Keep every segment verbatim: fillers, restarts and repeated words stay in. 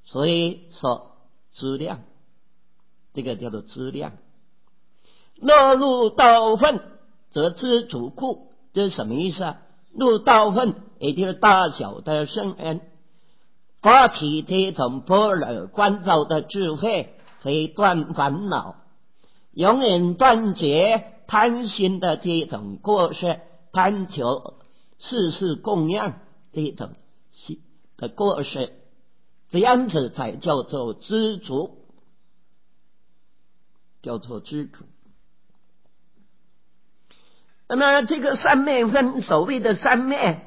所以说资量，这个叫做资量。若入道分，则知足故，这是什么意思啊？入道分也就是大小的圣恩，发起这种般若观照的智慧，可以断烦恼，永远断绝贪心的这种过失，贪求世事供养这种的过失，这样子才叫做知足，叫做知足。那么这个三昧分，所谓的三昧，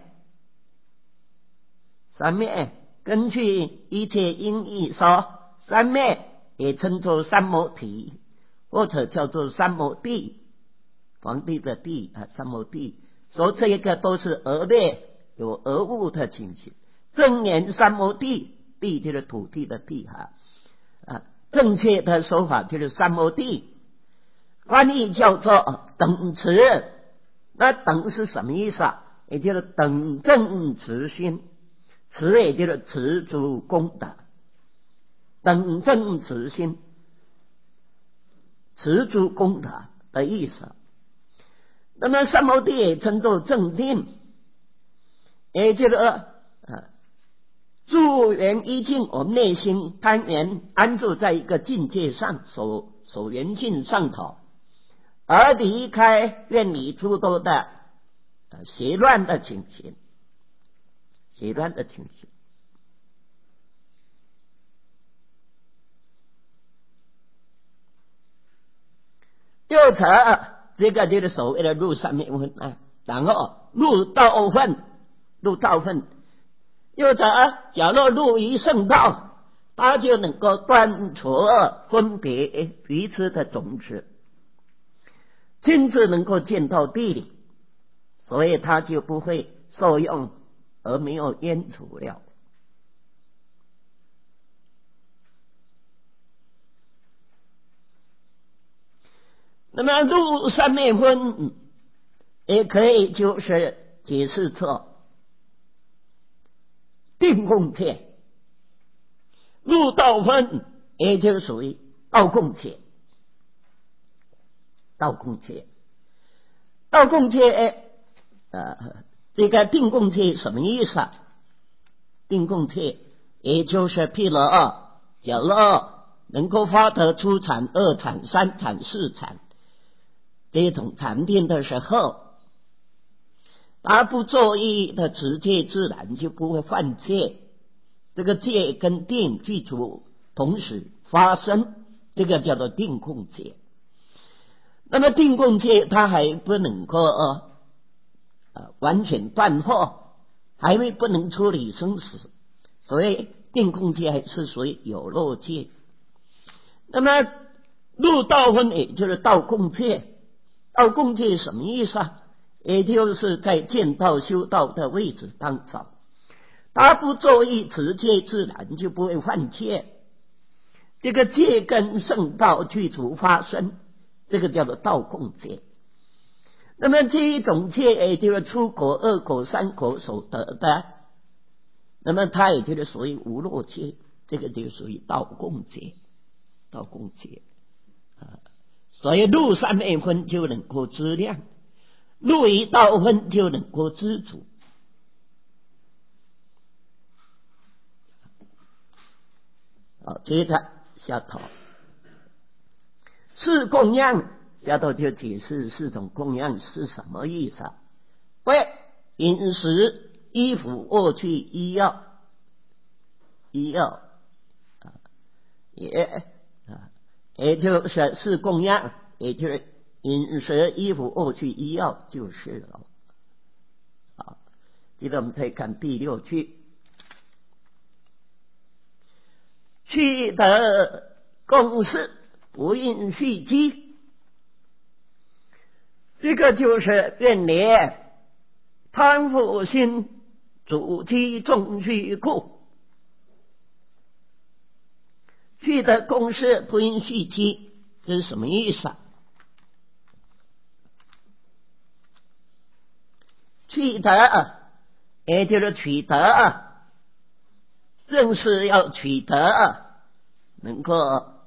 三昧根据一切音译说，三昧也称作三摩提，或者叫做三摩地，皇帝的地啊，三摩地。说这个都是讹灭，有讹误的情形。正言三摩地，地就是土地的地哈啊，正确的说法就是三摩地，翻译叫做等持。那等是什么意思啊？也就是等正持心，持也就是持足功德，等正持心，持足功德的意思。那么三摩地也称作正定，也就是呃助缘一境，我们内心攀缘安住在一个境界上，所所缘境上头，而离开愿离诸多的邪乱的情形，邪乱的情形。就此，这个就是所谓的入三昧分啊。然后入道分，入道分，又者假若入于圣道，他就能够断除分别彼此的种子，亲自能够见到地理，所以他就不会受用而没有烟除了。那么入三昧分也可以就是解释作定共切，入道分也就属于道共切，道共切，道共切呃，这个定共切什么意思啊？定共切也就是譬如啊，假如能够发得初禅、二禅、三禅、四禅这种禅定的时候，他不作意的直接自然就不会犯戒，这个戒跟定具足同时发生，这个叫做定共戒。那么定共戒它还不能够呃完全断惑，还会不能处理生死，所以定共戒还是属于有漏戒。那么入道分也就是道共戒，道共戒什么意思啊？也就是在见道修道的位置当中，他不作意持戒，自然就不会犯戒。这个戒跟圣道具足发生，这个叫做道共戒。那么这一种戒也就是出果、二果、三果所得的，那么它也就是属于无漏戒，这个就属于道共戒，道共戒啊。所以入三昧分就能够知量，入于道分就能够知足。好，接着下头四供养，下头就解释四种供养是什么意思啊？为饮食、衣服、卧具、医药，医药啊，也啊，也就是四供养，也就是饮食、衣服、卧具、医药就是了。好，接着我们再看第六句，去得共事，不应续积。这个就是愿离贪腐心，主积重续故。去得共事，不应续积，这是什么意思啊？去得也就是取得正是要取得能够